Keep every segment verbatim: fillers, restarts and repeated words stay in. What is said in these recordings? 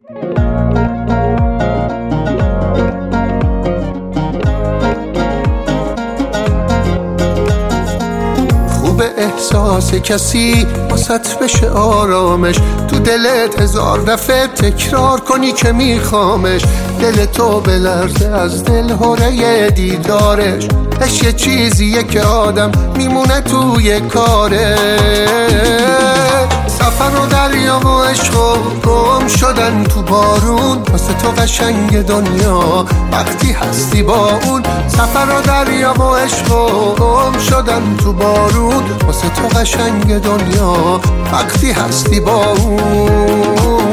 احساس کسی واسط بشه آرامش، تو دلت هزار دفعه تکرار کنی که میخوامش، دل تو بلرزه از دل هره دیدارش. عشق یه چیزیه که آدم میمونه توی کاره، سفر و دریا و عشق و گم شدن تو بارون، واسه تو قشنگ دنیا وقتی هستی با اون. سفر و دریا و عشق و گم شدن تو بارون، واسه تو قشنگ دنیا وقتی هستی با اون.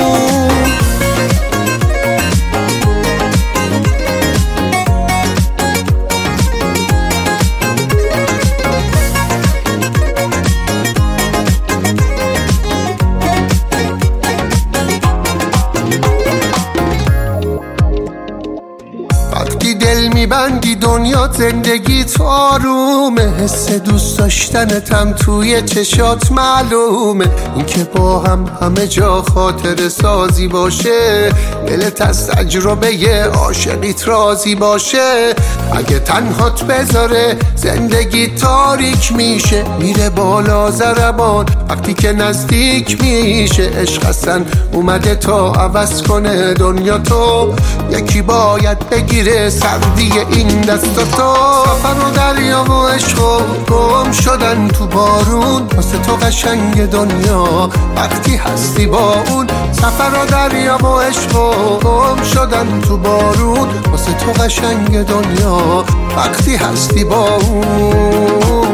دل میبندی دنیا زندگیت آرومه، حس دوست داشتنتم توی چشات معلومه. این که با هم همه جا خاطر سازی باشه، دلت از تجربه یه عاشقیت راضی باشه. اگه تنهات بذاره زندگی تاریک میشه، میره بالا ضربان وقتی که نزدیک میشه. عشق اصلا اومده تا عوض کنه دنیا تو، یکی باید بگیره سردی این دستاتو. سفر و دریا و عشق و گم شدن تو بارون، واسه تو قشنگ دنیا وقتی هستی با اون. سفر و دریا و عشق و گم شدن تو بارون، واسه تو قشنگ دنیا وقتی هستی با اون.